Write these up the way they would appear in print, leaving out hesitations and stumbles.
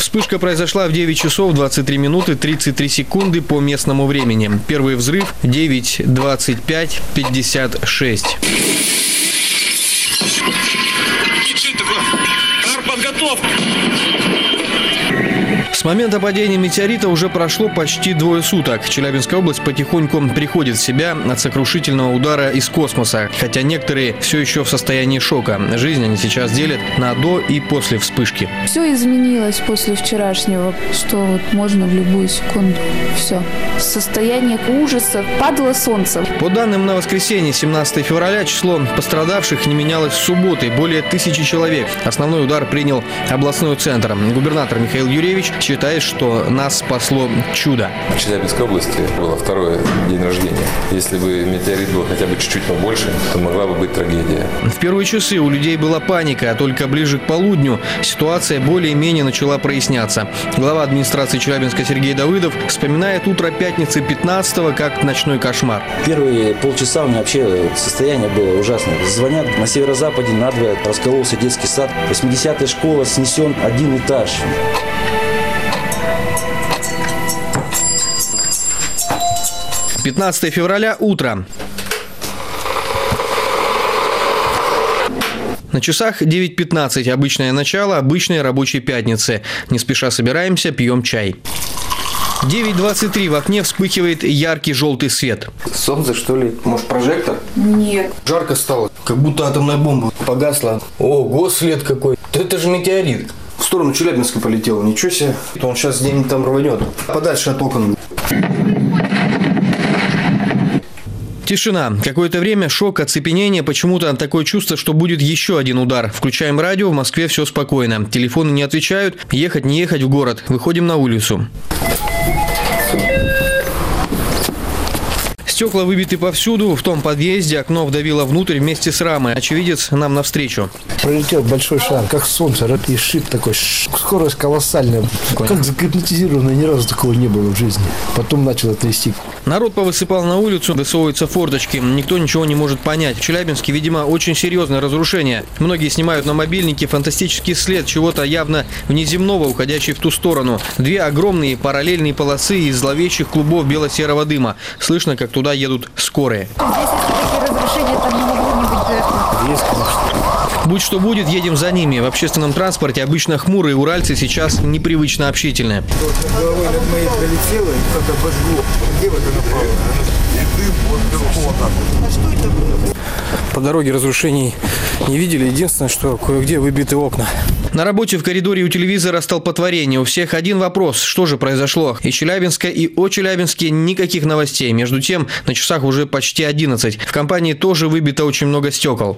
Вспышка произошла в 9 часов 23 минуты 33 секунды по местному времени. Первый взрыв 9:25:56. Подготовка. С момента падения метеорита уже прошло почти 2 суток. Челябинская область потихоньку приходит в себя от сокрушительного удара из космоса. Хотя некоторые все еще в состоянии шока. Жизнь они сейчас делят на до и после вспышки. Все изменилось после вчерашнего, что вот можно в любую секунду. Все. Состояние ужаса. Падало солнце. По данным на воскресенье, 17 февраля, число пострадавших не менялось с субботы. Более 1000 человек. Основной удар принял областной центр. Губернатор Михаил Юрьевич считает, что нас спасло чудо. В Челябинской области было второй день рождения. Если бы метеорит был хотя бы чуть-чуть побольше, то могла бы быть трагедия. В первые часы у людей была паника, а только ближе к полудню ситуация более-менее начала проясняться. Глава администрации Челябинска Сергей Давыдов вспоминает утро пятницы 15-го как ночной кошмар. Первые полчаса у меня вообще состояние было ужасное. Звонят на северо-западе надвое раскололся детский сад. 80-я школа, снесен 1 этаж. – 15 февраля, утро. На часах 9:15. Обычное начало обычной рабочей пятницы. Не спеша собираемся, пьем чай. 9:23. В окне вспыхивает яркий желтый свет. Солнце, что ли? Может, прожектор? Нет. Жарко стало, как будто атомная бомба погасла. Ого, свет какой. Это же метеорит. В сторону Челябинска полетел. Ничего себе. Он сейчас где-нибудь там рванет. Подальше от окон. Тишина. Какое-то время шок, оцепенение. Почему-то такое чувство, что будет еще один удар. Включаем радио. В Москве все спокойно. Телефоны не отвечают. Ехать, не ехать в город. Выходим на улицу. Стекла выбиты повсюду. В том подъезде окно вдавило внутрь вместе с рамой. Очевидец нам навстречу. Пролетел большой шар, как солнце, и шип такой. Скорость колоссальная. Как загипнотизированная, ни разу такого не было в жизни. Потом начало трясти. Народ повысыпал на улицу, высовываются форточки. Никто ничего не может понять. В Челябинске, видимо, очень серьезное разрушение. Многие снимают на мобильники фантастический след чего-то явно внеземного, уходящий в ту сторону. 2 огромные параллельные полосы из зловещих клубов бело-серого дыма. Слышно, как туда едут скорые. Будь что будет, едем за ними. В общественном транспорте обычно хмурые уральцы сейчас непривычно общительные. Головой над моей пролетело, и как обожгло. Где вот она пала? А что это было? По дороге разрушений не видели. Единственное, что кое-где выбиты окна. На работе в коридоре у телевизора столпотворение. У всех один вопрос. Что же произошло? И Челябинска, и о Челябинске никаких новостей. Между тем, на часах уже почти 11. В компании тоже выбито очень много стекол.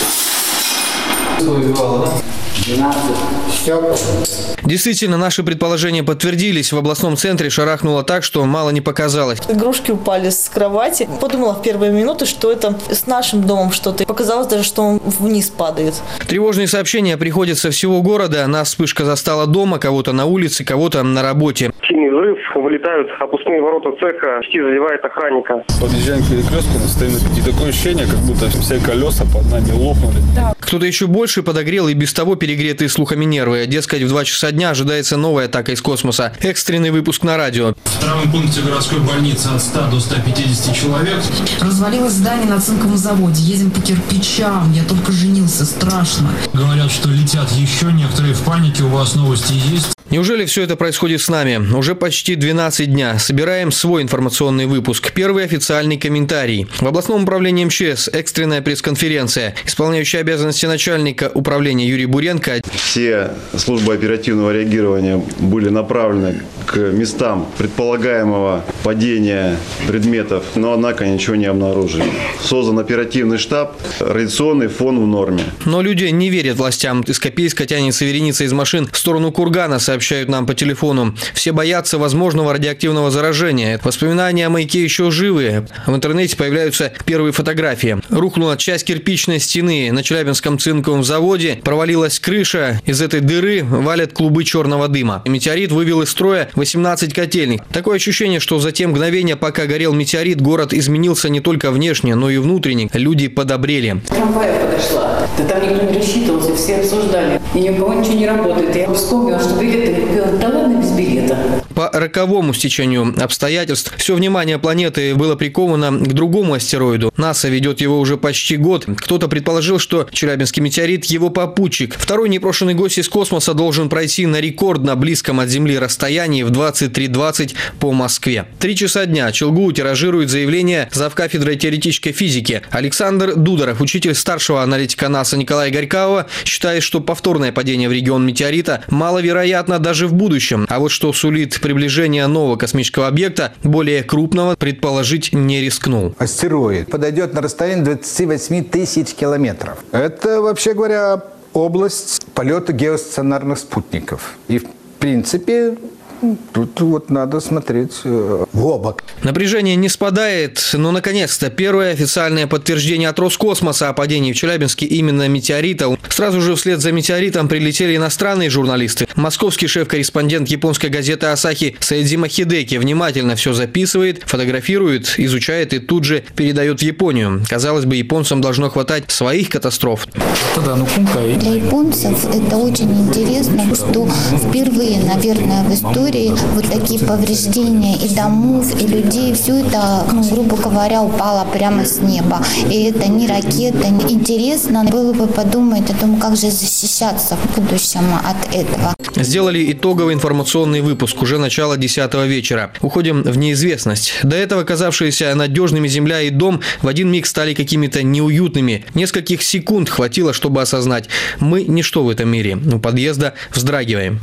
12 стекол. Действительно, наши предположения подтвердились. В областном центре шарахнуло так, что мало не показалось. Игрушки упали с кровати. Подумала в первые минуты, что это с нашим домом что-то. Показалось даже, что он вниз падает. Тревожные сообщения приходят со всего города. Нас вспышка застала дома, кого-то на улице, кого-то на работе. Сильный взрыв, вылетают опускные ворота цеха, почти задевает охранника. Подъезжаем к перекрестку, стоим на пяти. Такое ощущение, как будто все колеса под нами лопнули. Кто-то еще больше подогрел и без того перегретые слухами нервы. Дескать, в 2 часа дня ожидается новая атака из космоса. Экстренный выпуск на радио. В травмпункте городской больницы от 100 до 150 человек. Развалилось здание на цинковом заводе. Едем по кирпичам. Я только женился. Страшно. Говорят, что летят еще. Некоторые в панике. У вас новости есть? Неужели все это происходит с нами? Уже почти 12 дня. Собираем свой информационный выпуск. Первый официальный комментарий. В областном управлении МЧС экстренная пресс-конференция. Исполняющий обязанности начальника управления Юрий Буренко. Все службы оперативного реагирования были направлены к местам предполагаемого падения предметов, но, однако, ничего не обнаружили. Создан оперативный штаб, радиационный фон в норме. Но люди не верят властям. Из Копейска тянется вереница из машин в сторону Кургана, сообщают нам по телефону. Все боятся возможного радиоактивного заражения. Воспоминания о маяке еще живы. В интернете появляются первые фотографии. Рухнула часть кирпичной стены на Челябинском цинковом заводе. Провалилась крыша. Из этой дыры валят клубы черного дыма. Метеорит вывел из строя 18 котельных. Такое ощущение, что за те мгновения, пока горел метеорит, город изменился не только внешне, но и внутренне. Люди подобрели. Трамвай подошла. Да там никто не рассчитывался, все обсуждали. И ни у кого ничего не работает. Я вспомнила, что билеты, да ладно без билета. По роковому стечению обстоятельств все внимание планеты было приковано к другому астероиду. НАСА ведет его уже почти год. Кто-то предположил, что Челябинский метеорит – его попутчик. Второй непрошенный гость из космоса должен пройти на рекордно близком от Земли расстоянии в 23:20 по Москве. 3 часа дня ЧЛГУ тиражирует заявление завкафедрой теоретической физики. Александр Дударов, учитель старшего аналитика НАСА Николая Горького, считает, что повторное падение в регион метеорита маловероятно даже в будущем. А вот что сулит приближение нового космического объекта, более крупного, предположить не рискнул. Астероид подойдет на расстояние 28 тысяч километров. Это, вообще говоря, область полета геостационарных спутников. И, в принципе, тут вот надо смотреть в оба. Напряжение не спадает, но, наконец-то, первое официальное подтверждение от Роскосмоса о падении в Челябинске именно метеорита. Сразу же вслед за метеоритом прилетели иностранные журналисты. Московский шеф-корреспондент японской газеты «Асахи» Саэдзима Хидеки внимательно все записывает, фотографирует, изучает и тут же передает в Японию. Казалось бы, японцам должно хватать своих катастроф. Для японцев это очень интересно, что впервые, наверное, в истории вот такие повреждения и домов, и людей, все это, грубо говоря, упало прямо с неба. И это не ракета. Интересно было бы подумать о том, как же защищаться в будущем от этого. Сделали итоговый информационный выпуск уже начало 10-го вечера. Уходим в неизвестность. До этого казавшиеся надежными земля и дом в один миг стали какими-то неуютными. Нескольких секунд хватило, чтобы осознать: мы ничто в этом мире. У подъезда вздрагиваем.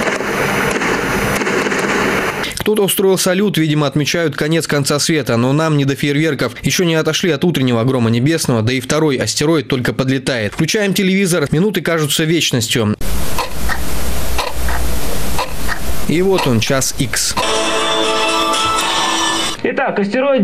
Кто-то устроил салют, видимо, отмечают конец конца света, но нам не до фейерверков. Еще не отошли от утреннего грома небесного, да и второй астероид только подлетает. Включаем телевизор, минуты кажутся вечностью. И вот он, час Х. Итак, астероид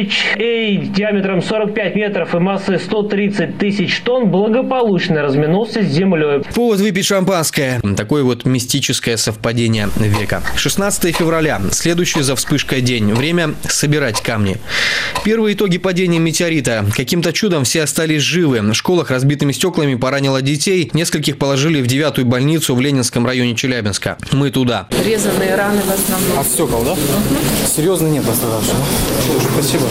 DHA диаметром 45 метров и массой 130 тысяч тонн благополучно разминулся с Землей. Повод выпить шампанское. Такое вот мистическое совпадение века. 16 февраля. Следующий за вспышкой день. Время собирать камни. Первые итоги падения метеорита. Каким-то чудом все остались живы. В школах разбитыми стеклами поранило детей. Нескольких положили в 9-ю больницу в Ленинском районе Челябинска. Мы туда. Резанные раны в основном. От стекол, да? Угу. Серьезно нет пострадавших. Спасибо.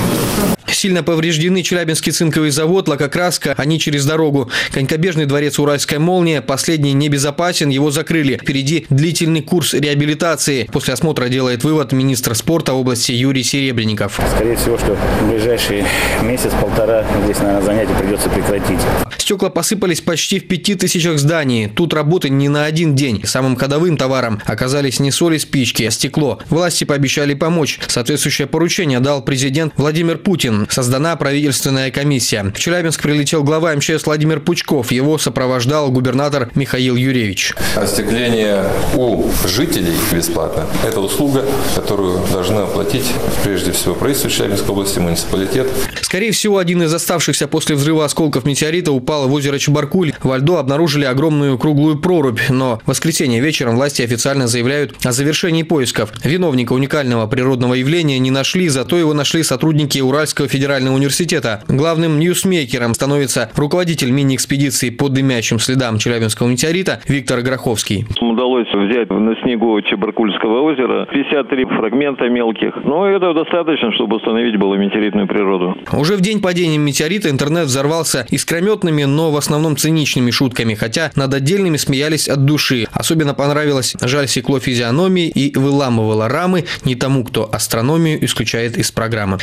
Сильно повреждены Челябинский цинковый завод, лакокраска, они через дорогу. Конькобежный дворец «Уральская молния», последний небезопасен, его закрыли. Впереди длительный курс реабилитации. После осмотра делает вывод министр спорта области Юрий Серебренников. Скорее всего, что в ближайший месяц-полтора здесь, наверное, занятия придется прекратить. Стекла посыпались почти в 5000 зданий. Тут работы не на один день. Самым ходовым товаром оказались не соль и спички, а стекло. Власти пообещали помочь. Соответствующее поручение дал президент Владимир Путин. Создана правительственная комиссия. В Челябинск прилетел глава МЧС Владимир Пучков. Его сопровождал губернатор Михаил Юрьевич. Остекление у жителей бесплатно. Это услуга, которую должна оплатить прежде всего правительство Челябинской области, муниципалитет. Скорее всего, один из оставшихся после взрыва осколков метеорита упал в озеро Чебаркуль. Во льду обнаружили огромную круглую прорубь. Но в воскресенье вечером власти официально заявляют о завершении поисков. Виновника уникального природного явления не нашли, зато его нашли сотрудники Уральского федерального университета. Главным ньюсмейкером становится руководитель мини-экспедиции по дымящим следам Челябинского метеорита Виктор Гроховский. Удалось взять на снегу Чебаркульского озера 53 фрагмента мелких. Но это достаточно, чтобы установить было метеоритную природу. Уже в день падения метеорита интернет взорвался искрометными, но в основном циничными шутками, хотя над отдельными смеялись от души. Особенно понравилось: жаль секло физиономии и выламывало рамы не тому, кто астрономию исключает из программы.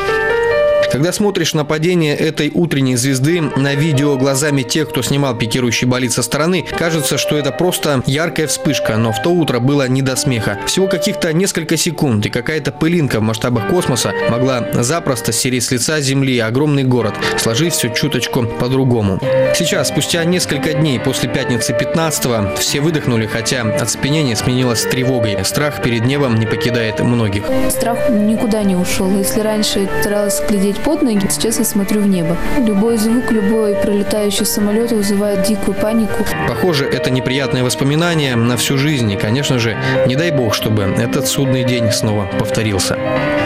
Когда смотришь на падение этой утренней звезды на видео глазами тех, кто снимал пикирующий болид со стороны, кажется, что это просто яркая вспышка, но в то утро было не до смеха. Всего каких-то несколько секунд, и какая-то пылинка в масштабах космоса могла запросто стереть с лица Земли огромный город, сложив все чуточку по-другому. Сейчас, спустя несколько дней после пятницы 15-го, все выдохнули, хотя оцепенение сменилось тревогой. Страх перед небом не покидает многих. Страх никуда не ушел. Если раньше старалась глядеть под ноги, сейчас я смотрю в небо. Любой звук, любой пролетающий самолет вызывает дикую панику. Похоже, это неприятное воспоминание на всю жизнь. И, конечно же, не дай бог, чтобы этот судный день снова повторился.